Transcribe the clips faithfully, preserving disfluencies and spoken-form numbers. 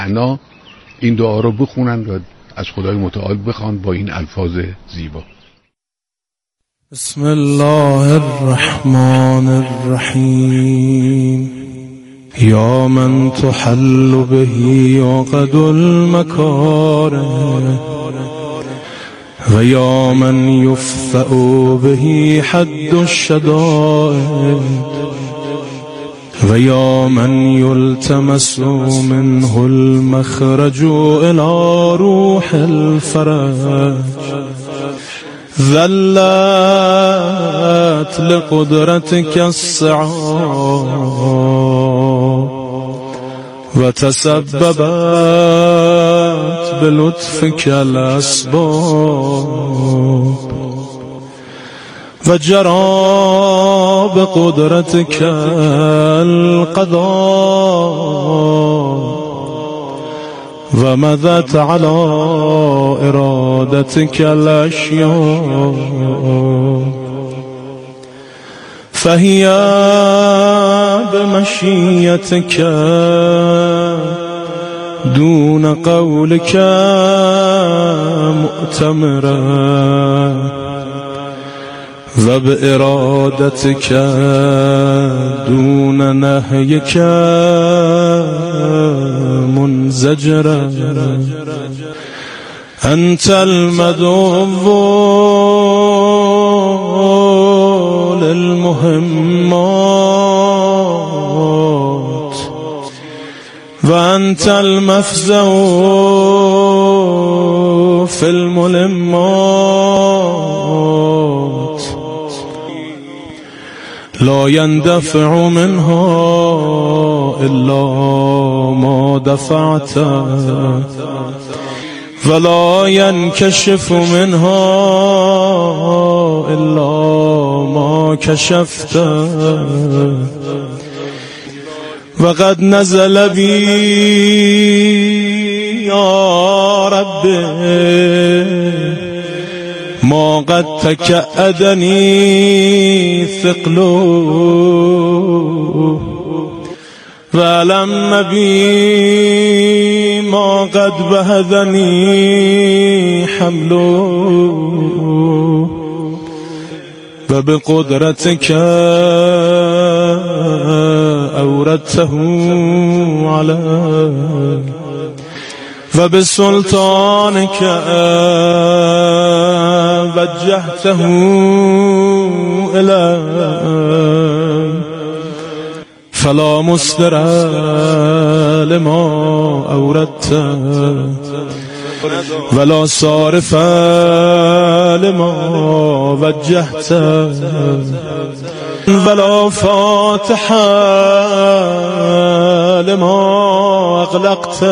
معنا این دعا رو بخونن و از خدای متعال بخوان با این الفاظ زیبا. بسم الله الرحمن الرحیم. یا من تحل به عقد المکاره و یا من یفع به حد الشدائد و یا من یلتمس منه المخرج الى روح الفرج. ذلت لقدرتك الصعاب و تسببت بلطفك الاسباب و جرى بقدرتك القضاء و مضت على ارادتك الاشیاء فهي بمشیتك دون قولك مؤتمرا و بإرادتك دون نهيك منزجرا. أنت المدعو للمهمات وأنت المفزع في الملمات. لا يندفع منها إلا ما دفعت ولا ينكشف منها إلا ما كشفت. وقد نزل بي يا ربي ما قد تكأدني ثقله ولم بي ما قد بهذني حمله وبقدرتك أوردته علي وبسلطانك وجهته إلي فلا مصدر لما أوردت ولا صارف لما وجهت ولا فاتح لما أغلقت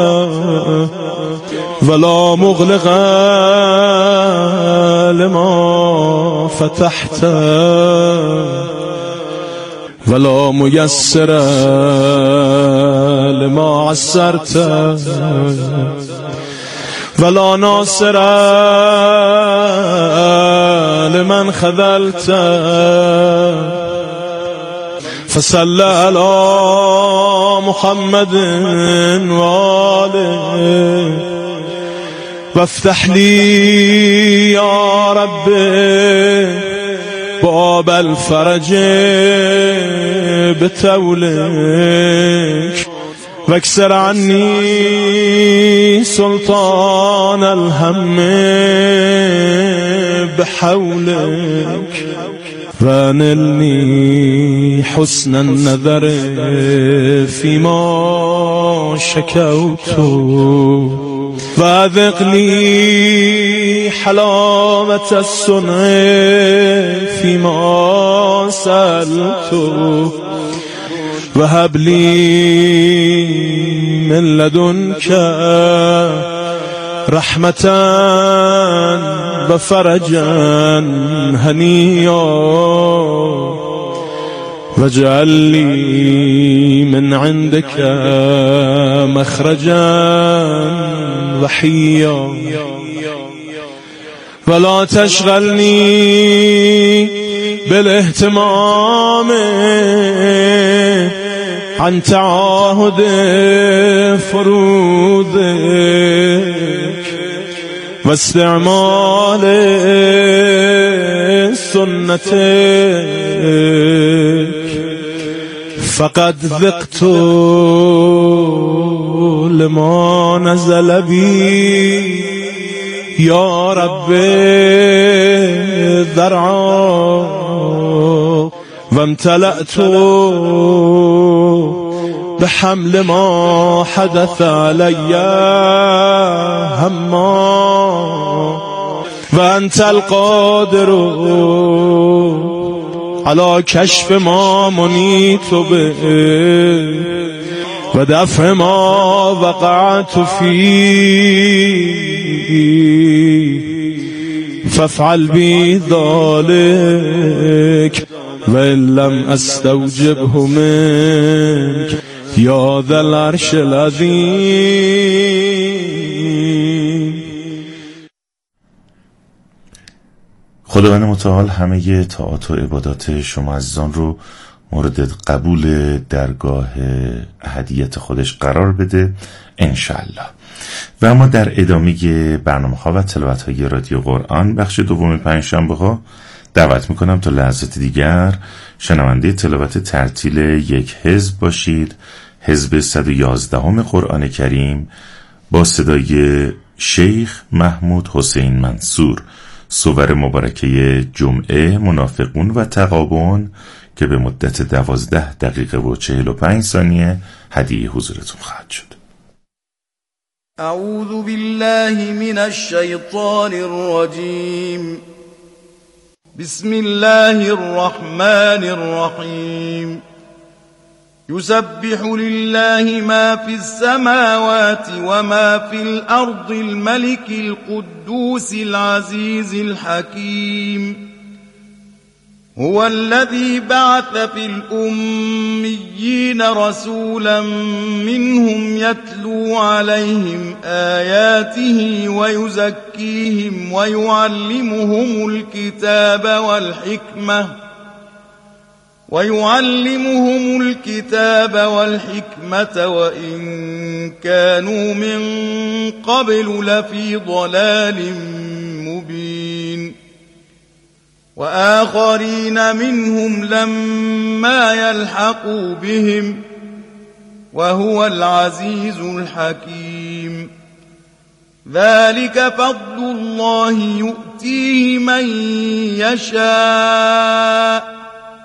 ولا مغلق لما فتحت ولا ميسر لما عسرت ولا ناصر لمن خذلت. فصل على محمد وآله وافتح لي يا ربي باب الفرج بتولك واكسر عني سلطان الهم بحولك وانلني حسن النظر فيما شكوت وأذقني حلاوة الصنع فيما سألت وهب لي من لدنك رحمة وفرجا هنيا واجعل لي من عندك مخرجا وحيا ولا تشغلني بالاهتمام عن تعاهد فروضك واستعمال سنتك فقد ذقت لما نزل بي يا رب ذرعا وامتلأت بحمل ما حدث علي هما وأنت القادر على كشف ما منيت به ودفع ما وقعت فيه فافعل بي ذلك وإن لم أستوجبه منك يا ذا العرش العظيم. خداوند متعال همه طاعات و عبادات شما عزیزان رو مورد قبول درگاه احدیت خودش قرار بده انشالله. و اما در ادامه برنامه ها و تلاوت های رادیو قرآن بخش دوم پنجشنبه ها دعوت میکنم تا لحظات دیگر شنونده تلاوت ترتیل یک حزب باشید، حزب صد و یازدهم قرآن کریم با صدای شیخ محمود حسین منصور، صور مبارکه جمعه، منافقون و تغابن که به مدت دوازده دقیقه و چهل و پنج ثانیه هدیه حضورتون خواهد شد. اعوذ بالله من الشیطان الرجیم. بسم الله الرحمن الرحیم. يسبح لله ما في السماوات وما في الأرض الملك القدوس العزيز الحكيم. هو الذي بعث في الأميين رسولا منهم يتلو عليهم آياته ويزكيهم ويعلمهم الكتاب والحكمة ويعلمهم الكتاب والحكمة وإن كانوا من قبل لفي ضلال مبين. وآخرين منهم لما يلحقوا بهم وهو العزيز الحكيم. ذلك فضل الله يؤتيه من يشاء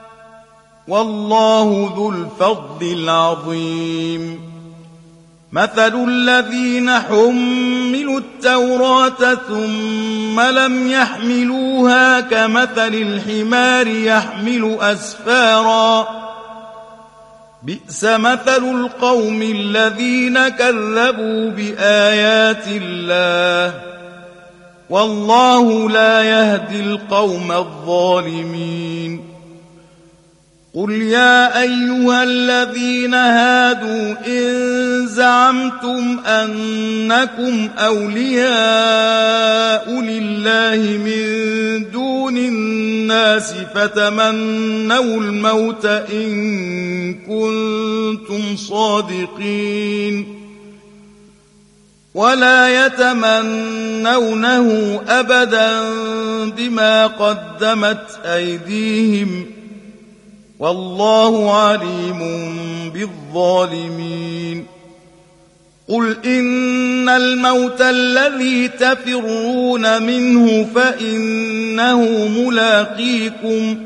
والله ذو الفضل العظيم. مثل الذين حملوا التوراة ثم لم يحملوها كمثل الحمار يحمل أسفارا بئس مثل القوم الذين كذبوا بآيات الله والله لا يهدي القوم الظالمين. قل يا أيها الذين هادوا إن زعمتم أنكم أولياء لله من دون الناس فتمنوا الموت إن كنتم صادقين ولا يتمنونه أبدا بما قدمت أيديهم والله عليم بالظالمين. قل إن الموت الذي تفرون منه فإنه ملاقيكم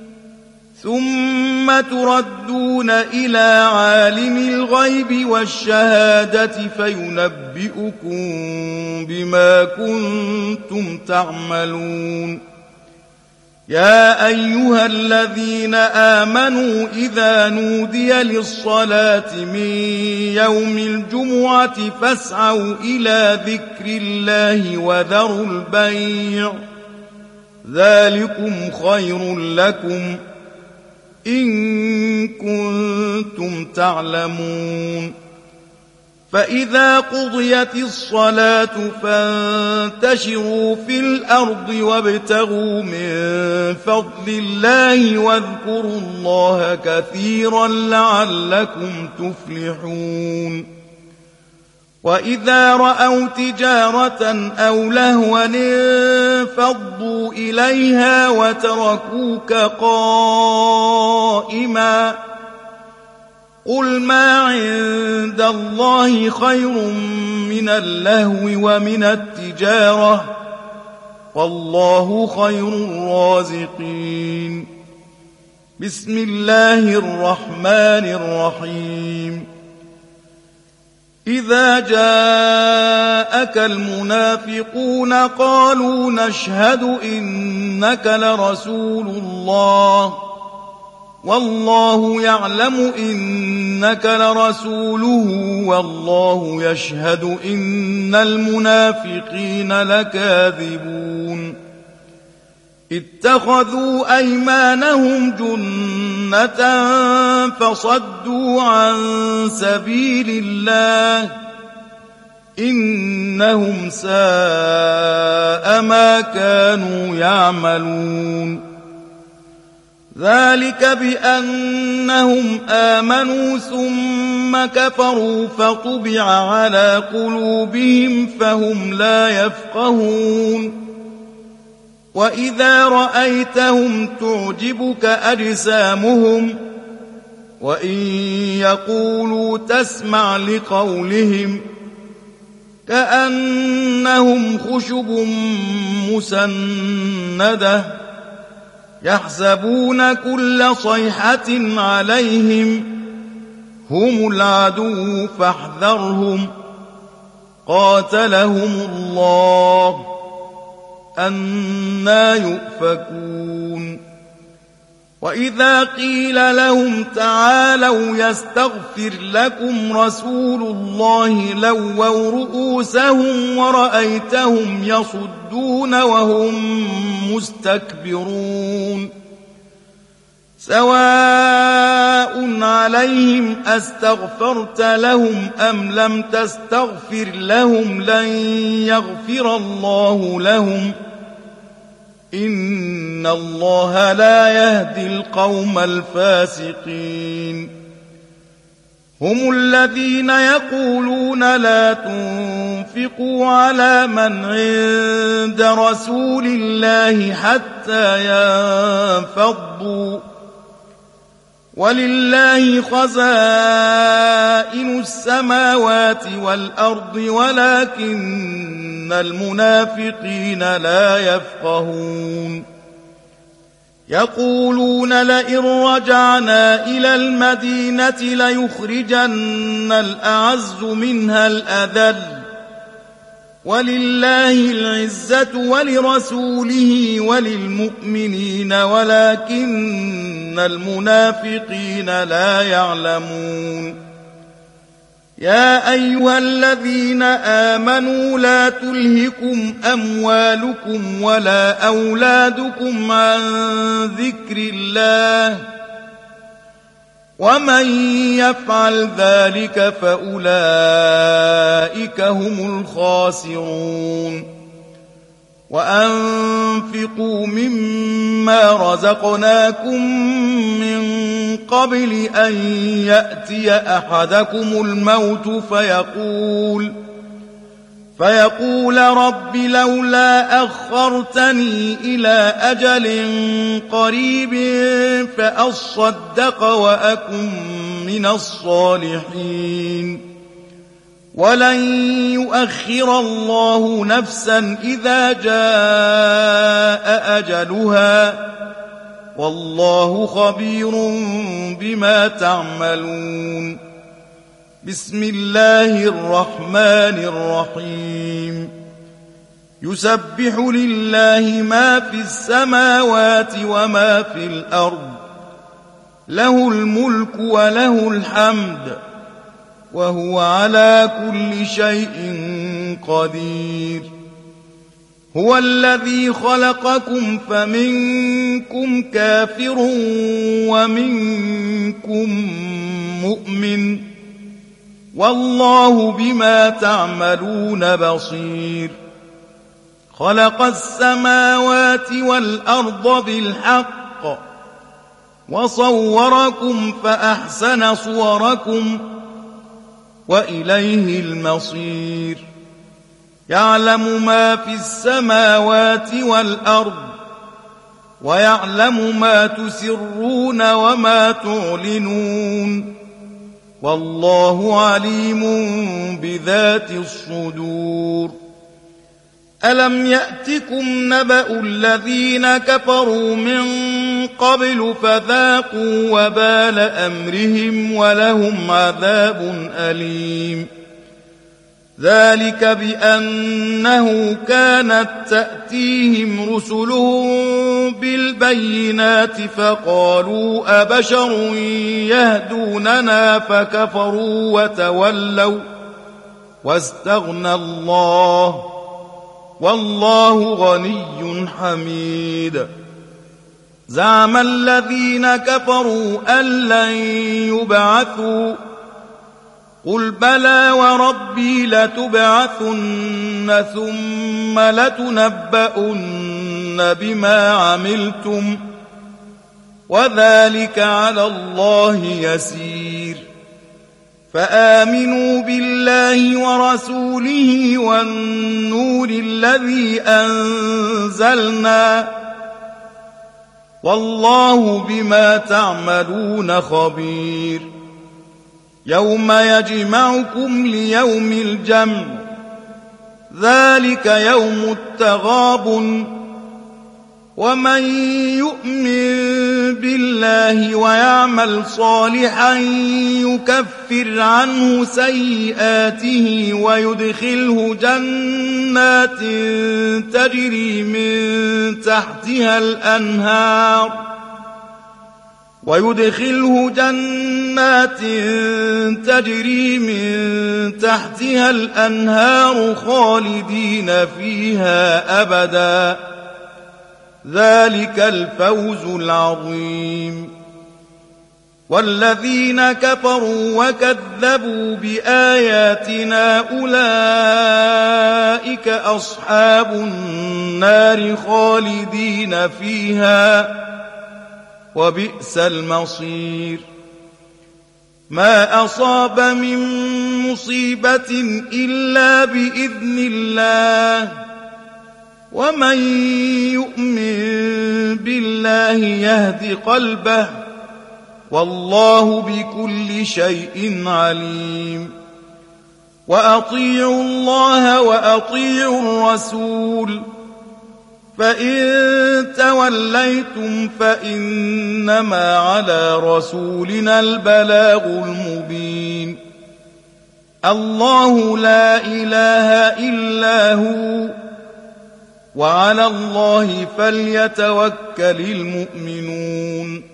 ثم تردون إلى عالم الغيب والشهادة فينبئكم بما كنتم تعملون. يا أيها الذين آمنوا إذا نودي للصلاة من يوم الجمعة فاسعوا إلى ذكر الله وذروا البيع ذلكم خير لكم إن كنتم تعلمون. فإذا قضيت الصلاة فانتشروا في الأرض وابتغوا من فضل الله واذكروا الله كثيرا لعلكم تفلحون وإذا رأوا تجارة أو لهوا انفضوا إليها وتركوك قائما قل ما عند الله خير من اللهو ومن التجارة والله خير الرازقين. بسم الله الرحمن الرحيم. إذا جاءك المنافقون قالوا نشهد إنك لرسول الله والله يعلم إنك لرسوله والله يشهد إن المنافقين لكاذبون. اتخذوا أيمانهم جنة فصدوا عن سبيل الله إنهم ساء ما كانوا يعملون. ذلك بأنهم آمنوا ثم كفروا فطبع على قلوبهم فهم لا يفقهون. وإذا رأيتهم تعجبك أجسامهم وإن يقولوا تسمع لقولهم كأنهم خشب مسندة يحسبون كل صيحة عليهم هم العدو فاحذرهم قاتلهم الله أنى يؤفكون. وإذا قيل لهم تعالوا يستغفر لكم رسول الله لووا رؤوسهم ورأيتهم يصدون وهم مستكبرون. سواء عليهم أستغفرت لهم أم لم تستغفر لهم لن يغفر الله لهم إن الله لا يهدي القوم الفاسقين. هم الذين يقولون لا تنفقوا على من عند رسول الله حتى ينفضوا ولله خزائن السماوات والأرض ولكن المنافقين لا يفقهون. يقولون لئن رجعنا إلى المدينة ليخرجن الأعز منها الأذل ولله العزة ولرسوله وللمؤمنين ولكن المنافقين لا يعلمون. يا أيها الذين آمنوا لا تلهكم أموالكم ولا أولادكم عن ذكر الله ومن يفعل ذلك فأولئك هم الخاسرون. وأنفقوا مما رزقناكم من قبل أن يأتي أحدكم الموت فيقول فيقول رب لولا أخرتني إلى أجل قريب فأصدق وأكن من الصالحين. ولن يؤخر الله نفسا إذا جاء أجلها والله خبير بما تعملون. بسم الله الرحمن الرحيم. يسبح لله ما في السماوات وما في الأرض له الملك وله الحمد وهو على كل شيء قدير. هو الذي خلقكم فمنكم كافر ومنكم مؤمن والله بما تعملون بصير خلق السماوات والأرض بالحق وصوركم فأحسن صوركم وإليه المصير يعلم ما في السماوات والأرض ويعلم ما تسرون وما تعلنون والله عليم بذات الصدور ألم يأتكم نبأ الذين كفروا من قبل فذاقوا وبال أمرهم ولهم عذاب أليم ذلك بأنه كانت تأتيهم رسلهم بالبينات فقالوا أبشر يهدوننا فكفروا وتولوا واستغنى الله والله غني حميد زعم الذين كفروا أن لن يبعثوا قل بلى وربي لتبعثن ثم لتنبؤن بما عملتم وذلك على الله يسير فآمنوا بالله ورسوله والنور الذي أنزلنا والله بما تعملون خبير يوم يجمعكم ليوم الجمع ذلك يوم التغابن ومن يؤمن بالله ويعمل صالحا يكفر عنه سيئاته ويدخله جنات تجري من تحتها الأنهار ويدخله جنات تجري من تحتها الأنهار خالدين فيها أبدا ذلك الفوز العظيم والذين كفروا وكذبوا بآياتنا أولئك أصحاب النار خالدين فيها وبئس المصير ما أصاب من مصيبة إلا بإذن الله ومن يؤمن بالله يهد قلبه والله بكل شيء عليم وأطيعوا الله وأطيعوا الرسول فإن توليتم فإنما على رسولنا البلاغ المبين الله لا إله إلا هو وعلى الله فليتوكل المؤمنون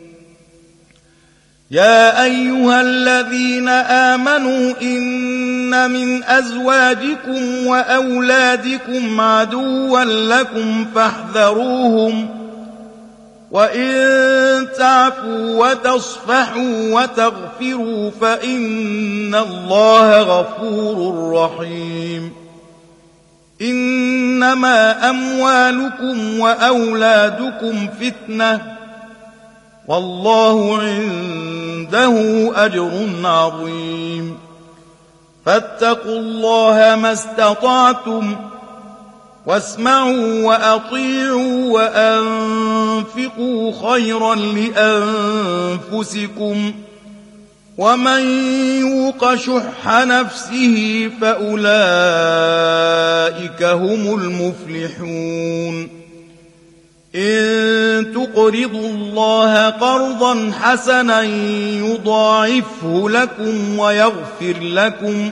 يا أيها الذين آمنوا إن من أزواجكم وأولادكم عدوا لكم فاحذروهم وإن تعفوا وتصفحوا وتغفروا فإن الله غفور رحيم إنما أموالكم وأولادكم فتنة والله عنده أجر عظيم فاتقوا الله ما استطعتم واسمعوا وأطيعوا وأنفقوا خيرا لأنفسكم ومن يوق شح نفسه فأولئك هم المفلحون إن تقرضوا الله قرضا حسنا يضاعفه لكم ويغفر لكم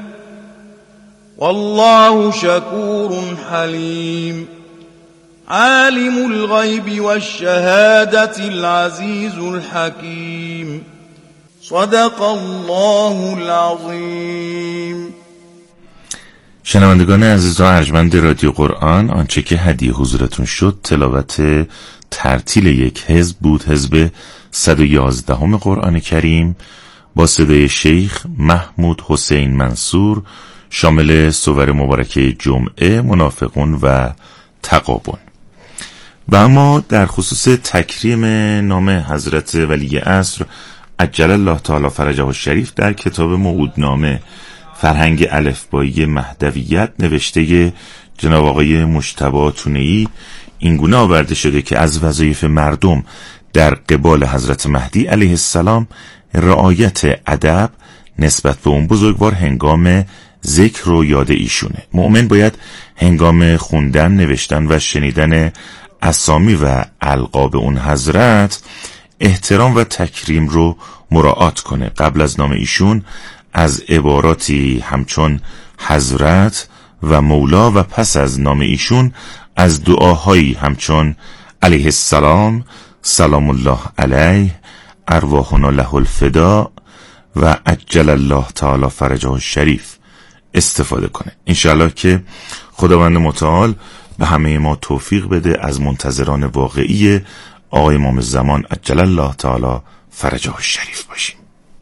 والله شكور حليم عالم الغيب والشهادة العزيز الحكيم صدق الله العظیم. شنوندگان عزیز و ارجمند رادیو قرآن، آنچه که هدیه حضورتون شد تلاوت ترتیل یک حزب بود، حزب صد و یازدهم قرآن کریم با صدای شیخ محمود حسین منصور، شامل صور مبارکه جمعه، منافقون و تغابن. و اما در خصوص تکریم نام حضرت ولی عصر عجل الله تعالی فرجه الشریف در کتاب موعودنامه فرهنگ الفبایی مهدویت نوشته جناب آقای مجتبی تونه‌ای اینگونه آورده شده که از وظایف مردم در قبال حضرت مهدی علیه السلام رعایت ادب نسبت به اون بزرگوار هنگام ذکر و یاد ایشونه. مؤمن باید هنگام خوندن، نوشتن و شنیدن اسامی و القاب اون حضرت احترام و تکریم رو مراعات کنه. قبل از نام ایشون از عباراتی همچون حضرت و مولا و پس از نام ایشون از دعاهایی همچون علیه السلام، سلام الله علیه، ارواحنا له الفدا و عجل الله تعالی فرجه الشریف استفاده کنه. انشاءالله که خداوند متعال به همه ما توفیق بده از منتظران واقعی آقای امام زمان عجل الله تعالی فرجه الشریف باشیم.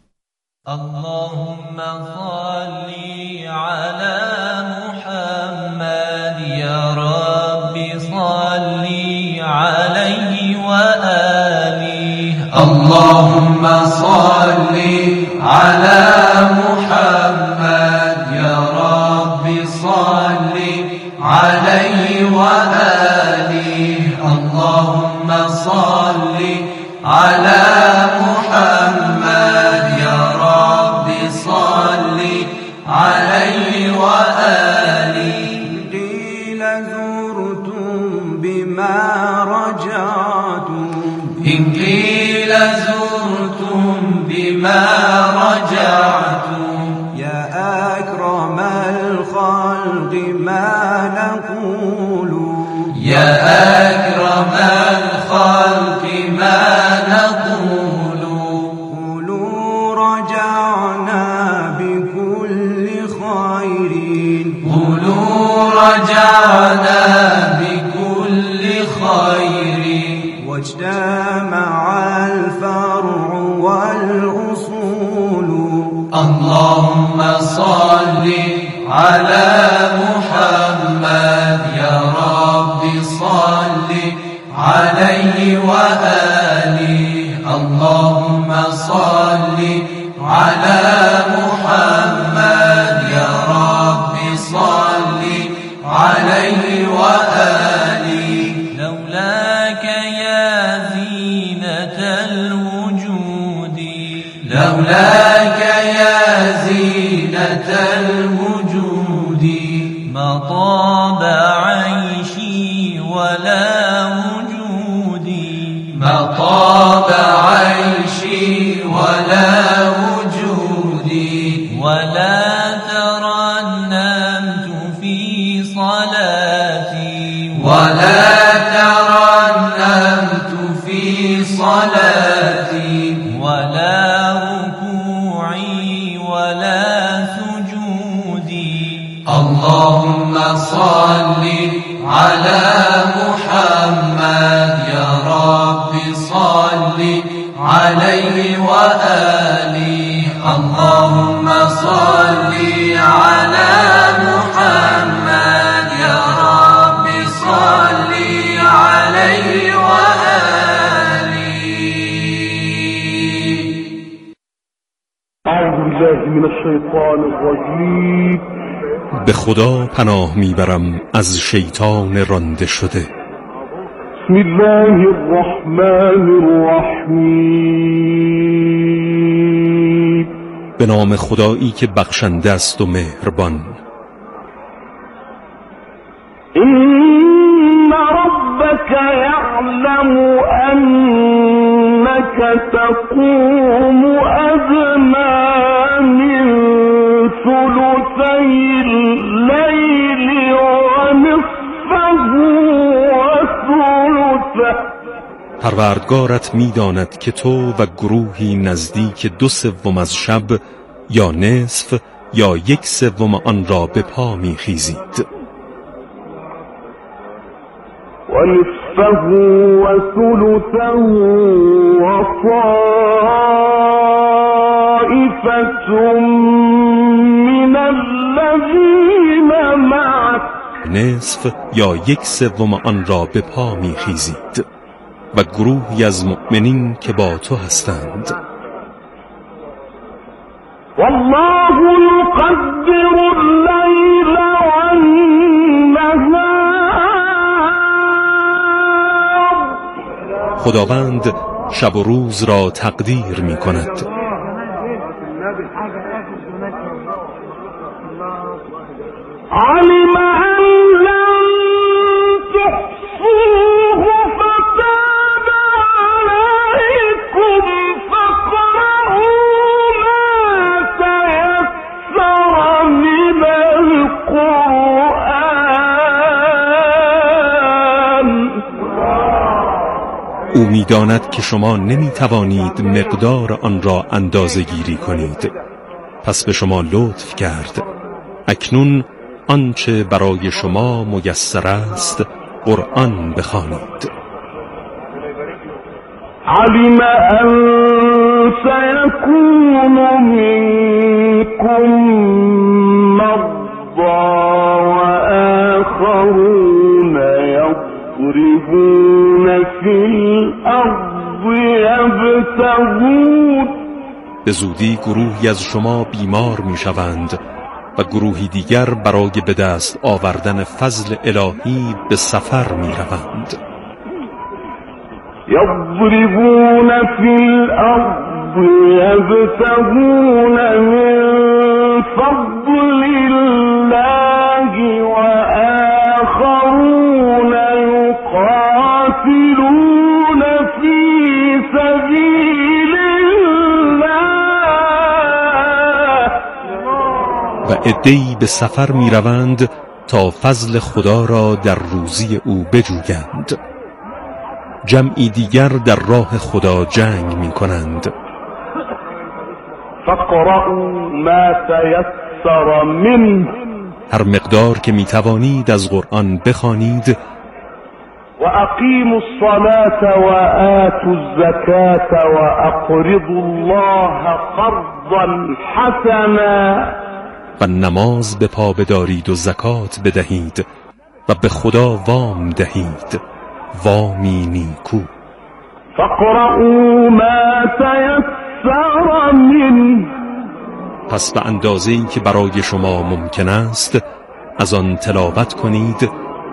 اللهم صل على محمد یا رب صل علیه و آله. اللهم صل على محمد یا رب صل علیه و آله. اللهم صل على محمد یا رب صل علیه و آله. قیل زرتم بما رجعتم، إن قیل زرتم بما رجعتم یا اکرم الخلق ما نقول، یا اکرم الخلق ما نقول. قولوا رجعنا بكل خير، قولوا رجعنا بكل خير. واجتمع الفرع والأصول. اللهم صل على محمد يا رب صل عليه وآله. اللهم صل على محمد يا رب صل عليه وآله. لولاك يا زينة الوجود، لولاك يا زينة الوجود ما طاب عيشي ولا وجودي، ما طاب عيشي ولا وجودي. ولا ترنمت في صلاتي، ولا ترنمت في صلاتي. ولا ركوعي ولا سجودي. اللهم صل على محمد يا رب صل عليه وآله. اللهم صل على محمد يا رب صل عليه وآله. أعوذ بالله من الشيطان الرجيم. به خدا پناه میبرم از شیطان رانده شده. بسم الله الرحمن الرحیم. به نام خدایی که بخشنده است و مهربان. إن ربك يعلم أنك تقوم أدنى من ثلثي الليل ونصفه وثلثه. پروردگارت میداند که تو و گروهی نزدیک دو سوم از شب یا نصف یا یک سوم آن را به پا میخیزید. ونصفه وثلثه وطائفة طائفة من الذين معك نصف یا یک سوم آن را به پا می خیزید و گروهی از مؤمنین که با تو هستند. والله يقدر الليل والنهار خداوند شب و روز را تقدیر می کند. علم أن لن تحصوه فتاب عليكم فاقرؤوا ما تيسر من القرآن. او می‌داند که شما نمی‌توانید مقدار آن را اندازه گیری کنید، پس به شما لطف کرد. اکنون آنچه برای شما میسر است قرآن بخوانید. علم أن سيكون منكم مرضى وآخرون يضربون في الأرض يبتغون. به زودی گروهی از شما بیمار میشوند و گروهی دیگر برای به دست آوردن فضل الهی به سفر می روند. یضربون فی الارض یبتغون من فضل الله و آخرون یقاتلون فی سبیل و عده‌ای به سفر می روند تا فضل خدا را در روزی او بجویند. جمعی دیگر در راه خدا جنگ می کنند. فقرأوا ما تيسر منه. هر مقدار که می توانید از قرآن بخوانید. و اقیموا الصلاة و آتوا الزکاة و اقرضوا الله قرضا حسنا. و نماز به پا بدارید و زکات بدهید و به خدا وام دهید، وامی نیکو. فقرؤوا ما تیسر منه. پس به اندازه‌ای که برای شما ممکن است از آن تلاوت کنید.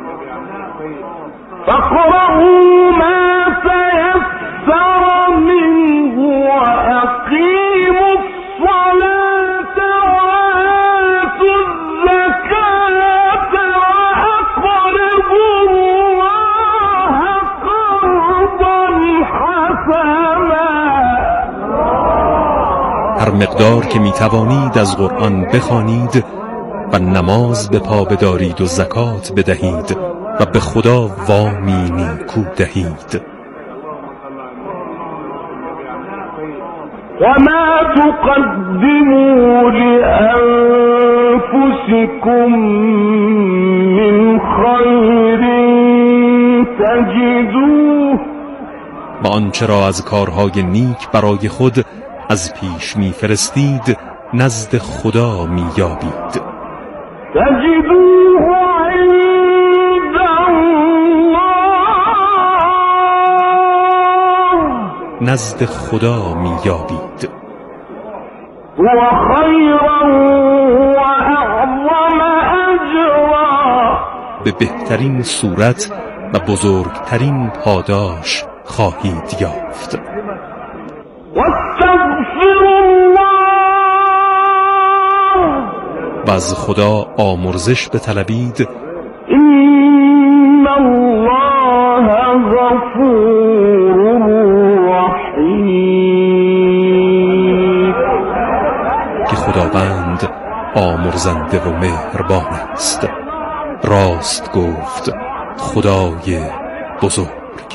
فقرؤوا ما تیسر منه و اقیموا الصلاة هر مقدار که می توانید از قرآن بخوانید و نماز به پا بدارید و زکات بدهید و به خدا وامی نیکو دهید. و ما تقدموا لأنفسكم من خیر تجدوه. و آنچه را از کارهای نیک برای خود از پیش می فرستید نزد خدا می یابید. تجدوه عند الله. نزد خدا می یابید. و خیرا و اعظم اجرا. به بهترین صورت و بزرگترین پاداش خواهید یافت. واستغفر الله. و از خدا آمرزش بطلبید. این الله غفور رحیم. که خداوند آمرزنده و مهربان است. راست گفت خدای بزرگ.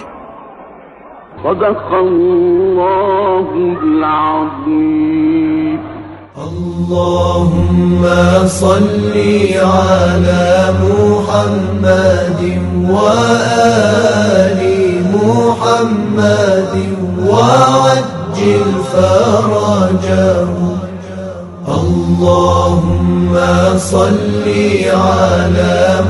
صدق الله العظیم. اللهم صل على محمد وآل محمد وعجل فرجه اللهم صل على